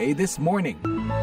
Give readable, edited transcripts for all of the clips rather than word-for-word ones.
VOA This Morning.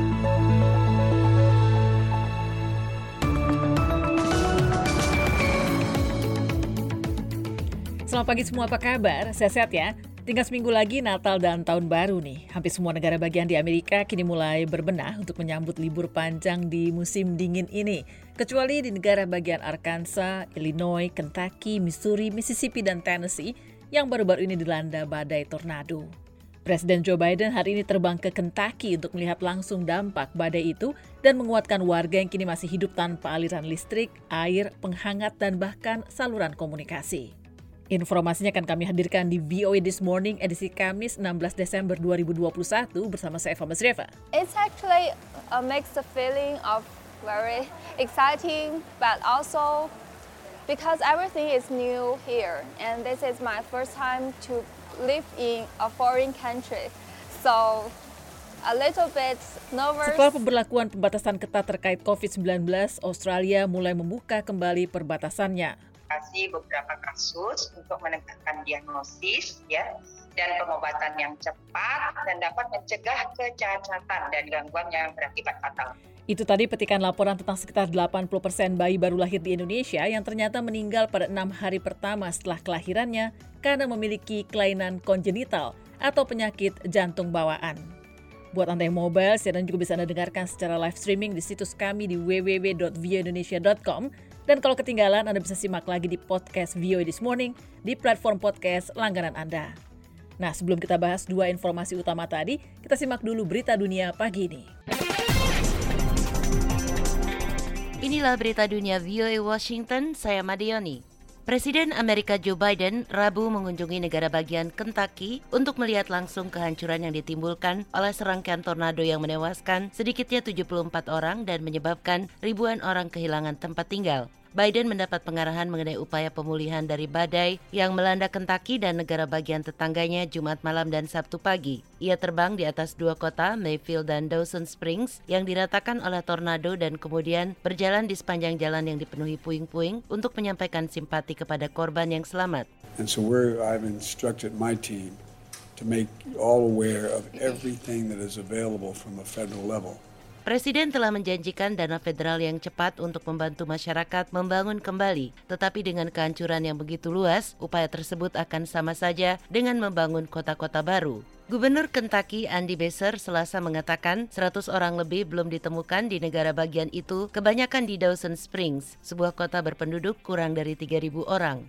Selamat pagi semua, apa kabar? Sehat-sehat ya? Tinggal seminggu lagi Natal dan Tahun Baru nih. Hampir semua negara bagian di Amerika kini mulai berbenah untuk menyambut libur panjang di musim dingin ini. Kecuali di negara bagian Arkansas, Illinois, Kentucky, Missouri, Mississippi, dan Tennessee yang baru-baru ini dilanda badai tornado. Presiden Joe Biden hari ini terbang ke Kentucky untuk melihat langsung dampak badai itu dan menguatkan warga yang kini masih hidup tanpa aliran listrik, air, penghangat, dan bahkan saluran komunikasi. Informasinya akan kami hadirkan di VOA This Morning edisi Kamis 16 Desember 2021 bersama saya Eva Masrieva. It's actually a mixed feeling of very exciting, but also because everything is new here, and this is my first time to live in a foreign country, so a little bit nervous. Setelah pemberlakuan pembatasan ketat terkait COVID-19, Australia mulai membuka kembali perbatasannya. Beberapa kasus untuk menegakkan diagnosis dan pengobatan yang cepat dan dapat mencegah kecacatan dan gangguan yang berakibat fatal. Itu tadi petikan laporan tentang sekitar 80% bayi baru lahir di Indonesia yang ternyata meninggal pada 6 hari pertama setelah kelahirannya karena memiliki kelainan kongenital atau penyakit jantung bawaan. Buat Anda yang mobile, siaran juga bisa Anda dengarkan secara live streaming di situs kami di www.voaindonesia.com. Dan kalau ketinggalan, Anda bisa simak lagi di podcast VOA This Morning di platform podcast langganan Anda. Nah, sebelum kita bahas dua informasi utama tadi, kita simak dulu berita dunia pagi ini. Inilah berita dunia VOA Washington, saya Madioni. Presiden Amerika Joe Biden Rabu mengunjungi negara bagian Kentucky untuk melihat langsung kehancuran yang ditimbulkan oleh serangkaian tornado yang menewaskan sedikitnya 74 orang dan menyebabkan ribuan orang kehilangan tempat tinggal. Biden mendapat pengarahan mengenai upaya pemulihan dari badai yang melanda Kentucky dan negara bagian tetangganya Jumat malam dan Sabtu pagi. Ia terbang di atas dua kota, Mayfield dan Dawson Springs, yang diratakan oleh tornado dan kemudian berjalan di sepanjang jalan yang dipenuhi puing-puing untuk menyampaikan simpati kepada korban yang selamat. And so I've instructed my team to make all aware of everything that is available from a federal level. Presiden telah menjanjikan dana federal yang cepat untuk membantu masyarakat membangun kembali, tetapi dengan kehancuran yang begitu luas, upaya tersebut akan sama saja dengan membangun kota-kota baru. Gubernur Kentucky Andy Beshear Selasa mengatakan 100 orang lebih belum ditemukan di negara bagian itu, kebanyakan di Dawson Springs, sebuah kota berpenduduk kurang dari 3.000 orang.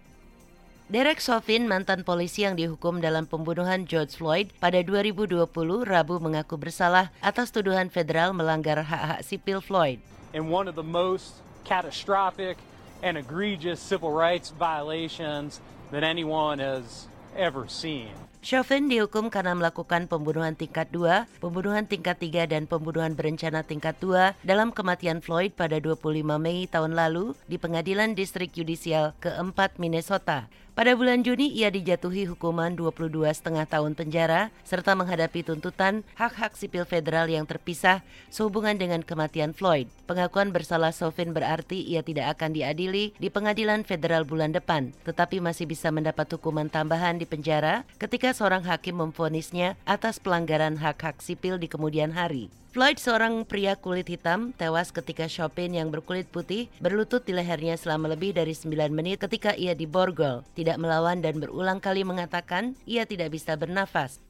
Derek Chauvin, mantan polisi yang dihukum dalam pembunuhan George Floyd pada 2020, Rabu mengaku bersalah atas tuduhan federal melanggar hak-hak sipil Floyd. In one of the most catastrophic and egregious civil rights violations that anyone has ever seen. Chauvin dihukum karena melakukan pembunuhan tingkat 2, pembunuhan tingkat 3, dan pembunuhan berencana tingkat 2 dalam kematian Floyd pada 25 Mei tahun lalu di Pengadilan Distrik Yudisial ke-4 Minnesota. Pada bulan Juni, ia dijatuhi hukuman 22,5 tahun penjara serta menghadapi tuntutan hak-hak sipil federal yang terpisah sehubungan dengan kematian Floyd. Pengakuan bersalah Chauvin berarti ia tidak akan diadili di pengadilan federal bulan depan, tetapi masih bisa mendapat hukuman tambahan di penjara ketika seorang hakim memvonisnya atas pelanggaran hak-hak sipil di kemudian hari. Floyd, seorang pria kulit hitam, tewas ketika Chauvin yang berkulit putih berlutut di lehernya selama lebih dari 9 menit ketika ia diborgol, tidak melawan dan berulang kali mengatakan ia tidak bisa bernafas.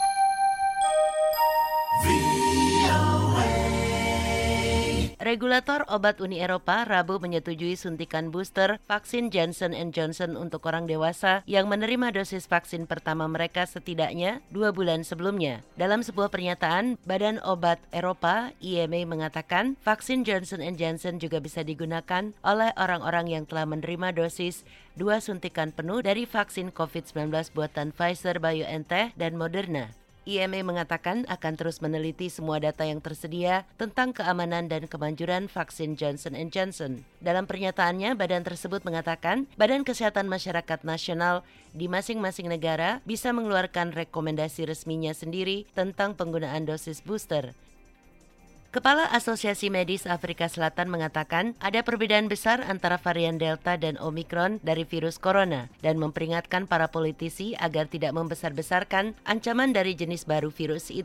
Regulator obat Uni Eropa Rabu menyetujui suntikan booster vaksin Johnson & Johnson untuk orang dewasa yang menerima dosis vaksin pertama mereka setidaknya 2 bulan sebelumnya. Dalam sebuah pernyataan, Badan Obat Eropa (EMA) mengatakan vaksin Johnson & Johnson juga bisa digunakan oleh orang-orang yang telah menerima dosis 2 suntikan penuh dari vaksin COVID-19 buatan Pfizer, BioNTech, dan Moderna. EMA mengatakan akan terus meneliti semua data yang tersedia tentang keamanan dan kemanjuran vaksin Johnson & Johnson. Dalam pernyataannya, badan tersebut mengatakan Badan Kesehatan Masyarakat Nasional di masing-masing negara bisa mengeluarkan rekomendasi resminya sendiri tentang penggunaan dosis booster. Kepala Asosiasi Medis Afrika Selatan mengatakan ada perbedaan besar antara varian Delta dan Omicron dari virus corona dan memperingatkan para politisi agar tidak membesar-besarkan ancaman dari jenis baru virus itu.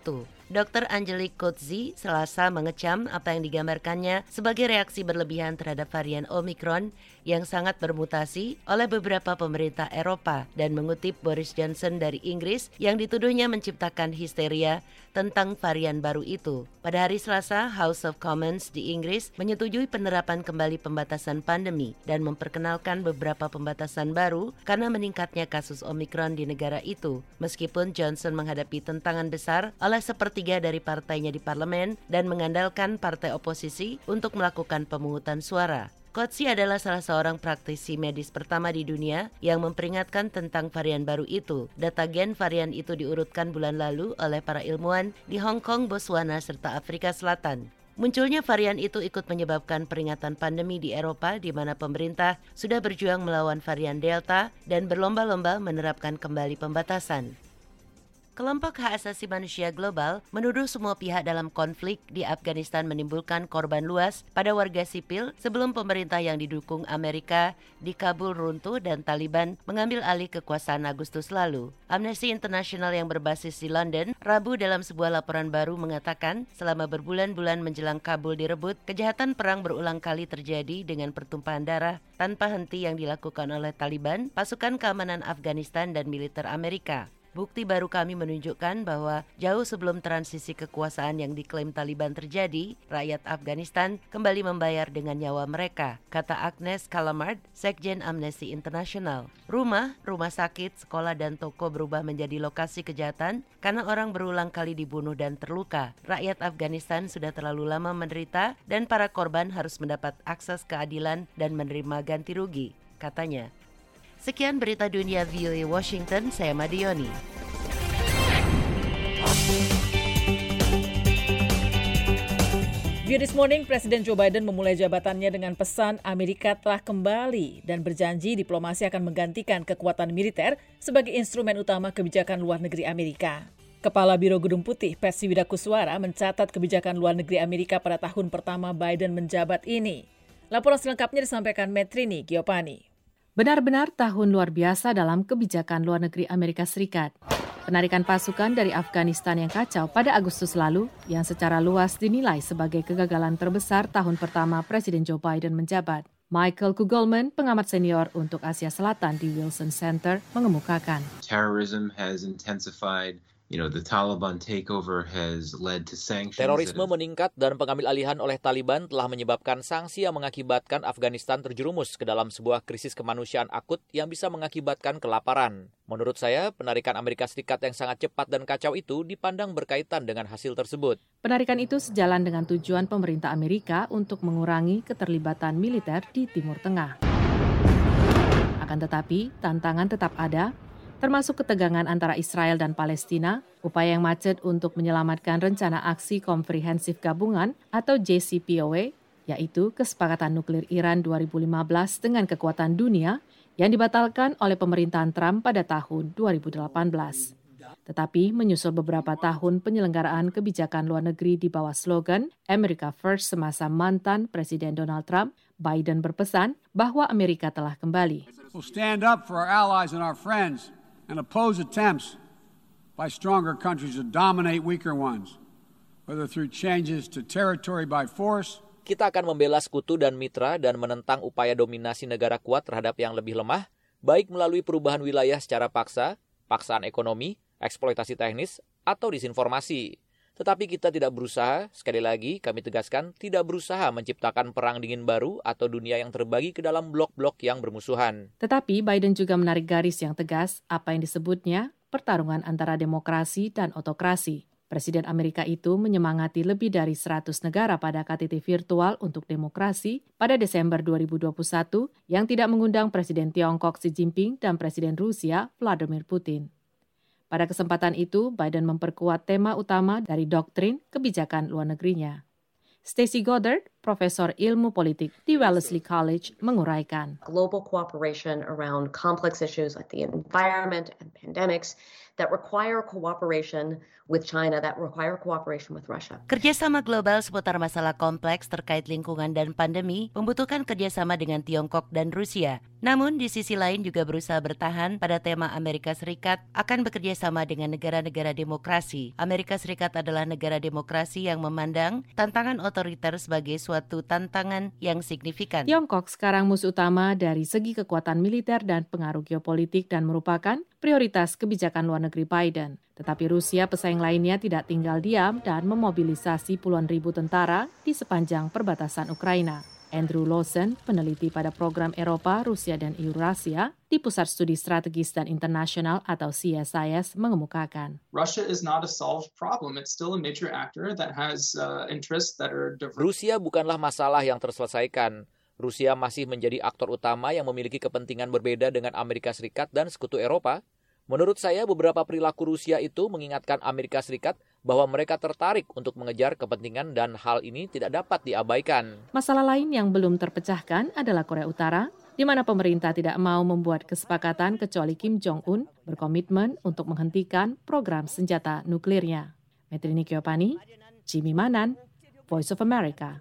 Dr. Angelique Coetzee Selasa mengecam apa yang digambarkannya sebagai reaksi berlebihan terhadap varian Omicron yang sangat bermutasi oleh beberapa pemerintah Eropa dan mengutip Boris Johnson dari Inggris yang dituduhnya menciptakan histeria tentang varian baru itu. Pada hari Selasa, House of Commons di Inggris menyetujui penerapan kembali pembatasan pandemi dan memperkenalkan beberapa pembatasan baru karena meningkatnya kasus Omicron di negara itu. Meskipun Johnson menghadapi tentangan besar oleh sepertiga dari partainya di parlemen dan mengandalkan partai oposisi untuk melakukan pemungutan suara. Coetzee adalah salah seorang praktisi medis pertama di dunia yang memperingatkan tentang varian baru itu. Data gen varian itu diurutkan bulan lalu oleh para ilmuwan di Hong Kong, Botswana, serta Afrika Selatan. Munculnya varian itu ikut menyebabkan peringatan pandemi di Eropa di mana pemerintah sudah berjuang melawan varian Delta dan berlomba-lomba menerapkan kembali pembatasan. Kelompok hak asasi manusia global menuduh semua pihak dalam konflik di Afghanistan menimbulkan korban luas pada warga sipil sebelum pemerintah yang didukung Amerika di Kabul runtuh dan Taliban mengambil alih kekuasaan Agustus lalu. Amnesty International yang berbasis di London, Rabu dalam sebuah laporan baru mengatakan selama berbulan-bulan menjelang Kabul direbut, kejahatan perang berulang kali terjadi dengan pertumpahan darah tanpa henti yang dilakukan oleh Taliban, pasukan keamanan Afghanistan dan militer Amerika. Bukti baru kami menunjukkan bahwa jauh sebelum transisi kekuasaan yang diklaim Taliban terjadi, rakyat Afghanistan kembali membayar dengan nyawa mereka, kata Agnes Callamard, Sekjen Amnesty International. Rumah sakit, sekolah dan toko berubah menjadi lokasi kejahatan karena orang berulang kali dibunuh dan terluka. Rakyat Afghanistan sudah terlalu lama menderita dan para korban harus mendapat akses keadilan dan menerima ganti rugi, katanya. Sekian berita dunia VOA Washington, saya Madioni. VOA This Morning, Presiden Joe Biden memulai jabatannya dengan pesan Amerika telah kembali dan berjanji diplomasi akan menggantikan kekuatan militer sebagai instrumen utama kebijakan luar negeri Amerika. Kepala Biro Gedung Putih, Patsy Widakuswara, mencatat kebijakan luar negeri Amerika pada tahun pertama Biden menjabat ini. Laporan selengkapnya disampaikan Metrini Giopani. Benar-benar tahun luar biasa dalam kebijakan luar negeri Amerika Serikat. Penarikan pasukan dari Afghanistan yang kacau pada Agustus lalu, yang secara luas dinilai sebagai kegagalan terbesar tahun pertama Presiden Joe Biden menjabat. Michael Kugelman, pengamat senior untuk Asia Selatan di Wilson Center, mengemukakan. Terrorism has intensified. The Taliban takeover has led to sanctions. Terorisme meningkat dan pengambil alihan oleh Taliban telah menyebabkan sanksi yang mengakibatkan Afghanistan terjerumus ke dalam sebuah krisis kemanusiaan akut yang bisa mengakibatkan kelaparan. Menurut saya, penarikan Amerika Serikat yang sangat cepat dan kacau itu dipandang berkaitan dengan hasil tersebut. Penarikan itu sejalan dengan tujuan pemerintah Amerika untuk mengurangi keterlibatan militer di Timur Tengah. Akan tetapi, tantangan tetap ada, termasuk ketegangan antara Israel dan Palestina, upaya yang macet untuk menyelamatkan rencana aksi komprehensif gabungan atau JCPOA, yaitu kesepakatan nuklir Iran 2015 dengan kekuatan dunia yang dibatalkan oleh pemerintahan Trump pada tahun 2018. Tetapi menyusul beberapa tahun penyelenggaraan kebijakan luar negeri di bawah slogan America First semasa mantan Presiden Donald Trump, Biden berpesan bahwa Amerika telah kembali. We'll stand up for our allies and our friends and oppose attempts by stronger countries to dominate weaker ones, whether through changes to territory by force. Kita akan membela sekutu dan mitra dan menentang upaya dominasi negara kuat terhadap yang lebih lemah, baik melalui perubahan wilayah secara paksa, paksaan ekonomi, eksploitasi teknis, atau disinformasi. Tetapi kita tidak berusaha, sekali lagi kami tegaskan, tidak berusaha menciptakan perang dingin baru atau dunia yang terbagi ke dalam blok-blok yang bermusuhan. Tetapi Biden juga menarik garis yang tegas apa yang disebutnya pertarungan antara demokrasi dan otokrasi. Presiden Amerika itu menyemangati lebih dari 100 negara pada KTT virtual untuk demokrasi pada Desember 2021 yang tidak mengundang Presiden Tiongkok Xi Jinping dan Presiden Rusia Vladimir Putin. Pada kesempatan itu, Biden memperkuat tema utama dari doktrin kebijakan luar negerinya. Stacey Goddard, profesor ilmu politik di Wellesley College, menguraikan. Global cooperation around complex issues like the environment and pandemics that require cooperation with China, that require cooperation with Russia. Kerjasama global seputar masalah kompleks terkait lingkungan dan pandemi membutuhkan kerjasama dengan Tiongkok dan Rusia. Namun di sisi lain juga berusaha bertahan pada tema Amerika Serikat akan bekerja sama dengan negara-negara demokrasi. Amerika Serikat adalah negara demokrasi yang memandang tantangan otoriter sebagai suatu tantangan yang signifikan. Tiongkok sekarang musuh utama dari segi kekuatan militer dan pengaruh geopolitik dan merupakan prioritas kebijakan luar negeri Biden. Tetapi Rusia pesaing lainnya tidak tinggal diam dan memobilisasi puluhan ribu tentara di sepanjang perbatasan Ukraina. Andrew Lawson, peneliti pada program Eropa, Rusia, dan Eurasia di Pusat Studi Strategis dan Internasional atau CSIS mengemukakan. Russia is not a solved problem. It's still a major actor that has interests that are diverse. Rusia bukanlah masalah yang terselesaikan. Rusia masih menjadi aktor utama yang memiliki kepentingan berbeda dengan Amerika Serikat dan sekutu Eropa. Menurut saya, beberapa perilaku Rusia itu mengingatkan Amerika Serikat bahwa mereka tertarik untuk mengejar kepentingan dan hal ini tidak dapat diabaikan. Masalah lain yang belum terpecahkan adalah Korea Utara, di mana pemerintah tidak mau membuat kesepakatan kecuali Kim Jong-un berkomitmen untuk menghentikan program senjata nuklirnya. Metrini Kyopani, Jimmy Manan, Voice of America.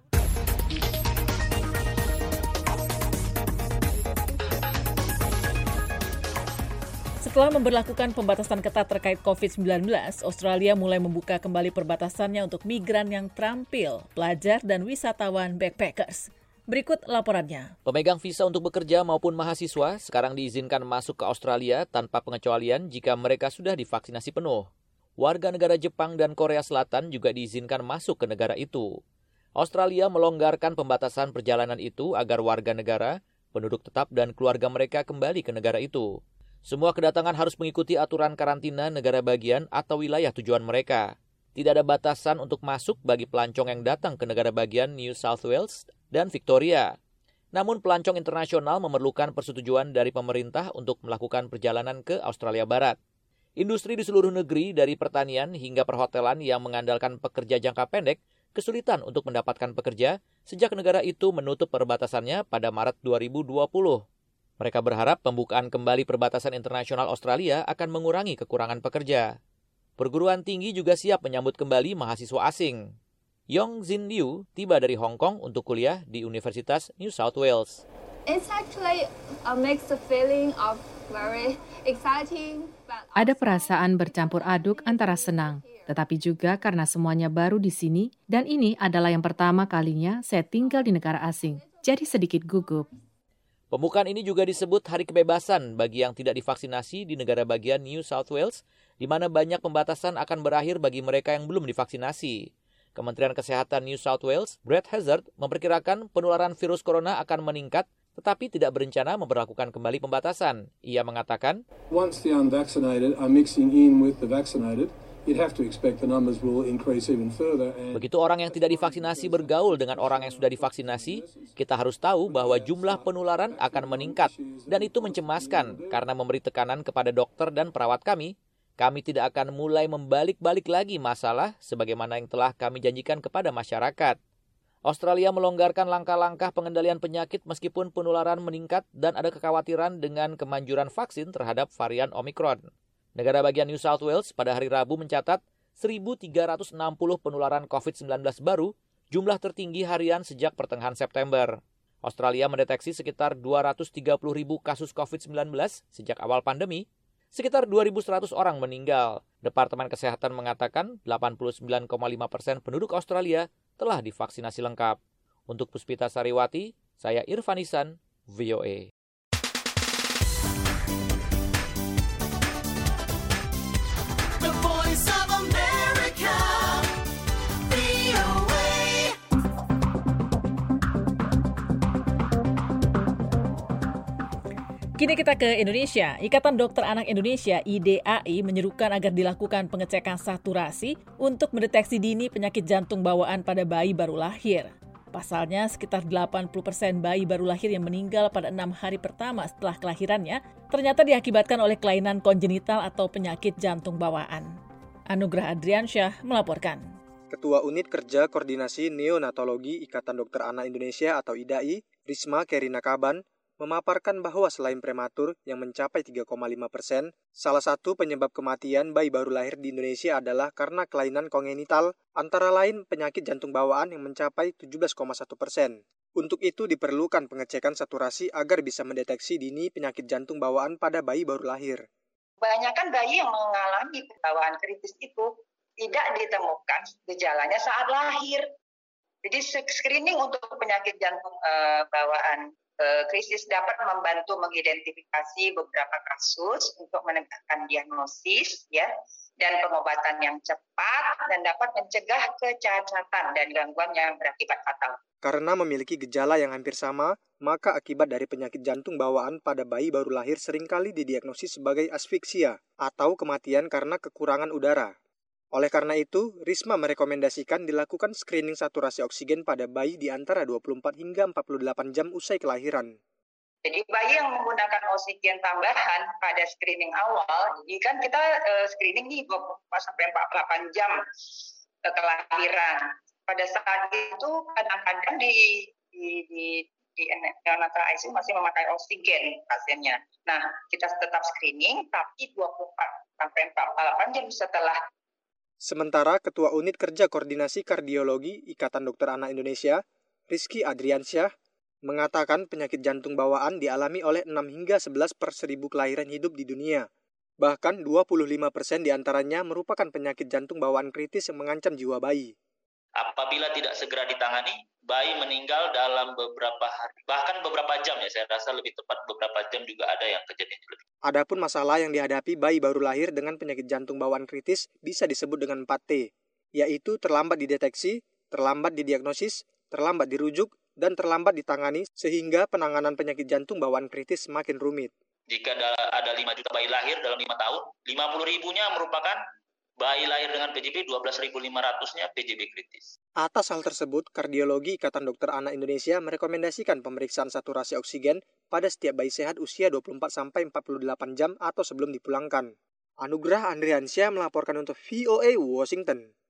Setelah memberlakukan pembatasan ketat terkait COVID-19, Australia mulai membuka kembali perbatasannya untuk migran yang terampil, pelajar, dan wisatawan backpackers. Berikut laporannya. Pemegang visa untuk bekerja maupun mahasiswa sekarang diizinkan masuk ke Australia tanpa pengecualian jika mereka sudah divaksinasi penuh. Warga negara Jepang dan Korea Selatan juga diizinkan masuk ke negara itu. Australia melonggarkan pembatasan perjalanan itu agar warga negara, penduduk tetap, dan keluarga mereka kembali ke negara itu. Semua kedatangan harus mengikuti aturan karantina negara bagian atau wilayah tujuan mereka. Tidak ada batasan untuk masuk bagi pelancong yang datang ke negara bagian New South Wales dan Victoria. Namun pelancong internasional memerlukan persetujuan dari pemerintah untuk melakukan perjalanan ke Australia Barat. Industri di seluruh negeri dari pertanian hingga perhotelan yang mengandalkan pekerja jangka pendek kesulitan untuk mendapatkan pekerja sejak negara itu menutup perbatasannya pada Maret 2020. Mereka berharap pembukaan kembali perbatasan internasional Australia akan mengurangi kekurangan pekerja. Perguruan tinggi juga siap menyambut kembali mahasiswa asing. Yong Jin Liu tiba dari Hong Kong untuk kuliah di Universitas New South Wales. It's actually a mixed feeling of very exciting. Ada perasaan bercampur aduk antara senang, tetapi juga karena semuanya baru di sini dan ini adalah yang pertama kalinya saya tinggal di negara asing. Jadi sedikit gugup. Pembukaan ini juga disebut Hari Kebebasan bagi yang tidak divaksinasi di negara bagian New South Wales, di mana banyak pembatasan akan berakhir bagi mereka yang belum divaksinasi. Kementerian Kesehatan New South Wales, Brett Hazard, memperkirakan penularan virus corona akan meningkat, tetapi tidak berencana memperlakukan kembali pembatasan. Ia mengatakan, Once the unvaccinated are mixing in with the vaccinated, you'd have to expect the numbers will increase even further. Begitu orang yang tidak divaksinasi bergaul dengan orang yang sudah divaksinasi, kita harus tahu bahwa jumlah penularan akan meningkat. Dan itu mencemaskan karena memberi tekanan kepada dokter dan perawat kami. Kami tidak akan mulai membalik-balik lagi masalah sebagaimana yang telah kami janjikan kepada masyarakat. Australia melonggarkan langkah-langkah pengendalian penyakit meskipun penularan meningkat dan ada kekhawatiran dengan kemanjuran vaksin terhadap varian Omicron. Negara bagian New South Wales pada hari Rabu mencatat 1.360 penularan COVID-19 baru, jumlah tertinggi harian sejak pertengahan September. Australia mendeteksi sekitar 230.000 kasus COVID-19 sejak awal pandemi. Sekitar 2.100 orang meninggal. Departemen Kesehatan mengatakan 89,5% penduduk Australia telah divaksinasi lengkap. Untuk Puspita Sariwati, saya Irfan Ihsan, VOA. Kini kita ke Indonesia. Ikatan Dokter Anak Indonesia IDAI menyerukan agar dilakukan pengecekan saturasi untuk mendeteksi dini penyakit jantung bawaan pada bayi baru lahir. Pasalnya, sekitar 80% bayi baru lahir yang meninggal pada 6 hari pertama setelah kelahirannya ternyata diakibatkan oleh kelainan kongenital atau penyakit jantung bawaan. Anugrah Adriansyah melaporkan. Ketua Unit Kerja Koordinasi Neonatologi Ikatan Dokter Anak Indonesia atau IDAI, Risma Kerina Kaban, memaparkan bahwa selain prematur yang mencapai 3,5%, salah satu penyebab kematian bayi baru lahir di Indonesia adalah karena kelainan kongenital, antara lain penyakit jantung bawaan yang mencapai 17,1%. Untuk itu diperlukan pengecekan saturasi agar bisa mendeteksi dini penyakit jantung bawaan pada bayi baru lahir. Kebanyakan bayi yang mengalami bawaan kritis itu tidak ditemukan gejalanya saat lahir. Jadi screening untuk penyakit jantung bawaan krisis dapat membantu mengidentifikasi beberapa kasus untuk menegakkan diagnosis ya dan pengobatan yang cepat dan dapat mencegah kecacatan dan gangguan yang berakibat fatal. Karena memiliki gejala yang hampir sama, maka akibat dari penyakit jantung bawaan pada bayi baru lahir seringkali didiagnosis sebagai asfiksia atau kematian karena kekurangan udara. Oleh karena itu, Risma merekomendasikan dilakukan screening saturasi oksigen pada bayi di antara 24 hingga 48 jam usai kelahiran. Jadi bayi yang menggunakan oksigen tambahan pada screening awal, jadi kan kita screening nih 24-48 jam setelah kelahiran. Pada saat itu kadang-kadang di neonatal ICU masih memakai oksigen pasiennya. Nah, kita tetap screening, tapi 24-48 jam setelah. Sementara Ketua Unit Kerja Koordinasi Kardiologi Ikatan Dokter Anak Indonesia, Rizky Adriansyah, mengatakan penyakit jantung bawaan dialami oleh 6 hingga 11 per 1000 kelahiran hidup di dunia. Bahkan 25% diantaranya merupakan penyakit jantung bawaan kritis yang mengancam jiwa bayi. Apabila tidak segera ditangani, bayi meninggal dalam beberapa hari, bahkan beberapa jam ya, saya rasa lebih tepat beberapa jam juga ada yang kejadian. Adapun masalah yang dihadapi bayi baru lahir dengan penyakit jantung bawaan kritis bisa disebut dengan 4T, yaitu terlambat dideteksi, terlambat didiagnosis, terlambat dirujuk, dan terlambat ditangani sehingga penanganan penyakit jantung bawaan kritis semakin rumit. Jika ada 5 juta bayi lahir dalam 5 tahun, 50.000-nya merupakan bayi lahir dengan PJB, 12.500-nya PJB kritis. Atas hal tersebut, Kardiologi Ikatan Dokter Anak Indonesia merekomendasikan pemeriksaan saturasi oksigen pada setiap bayi sehat usia 24-48 jam atau sebelum dipulangkan. Anugrah Andriansyah melaporkan untuk VOA Washington.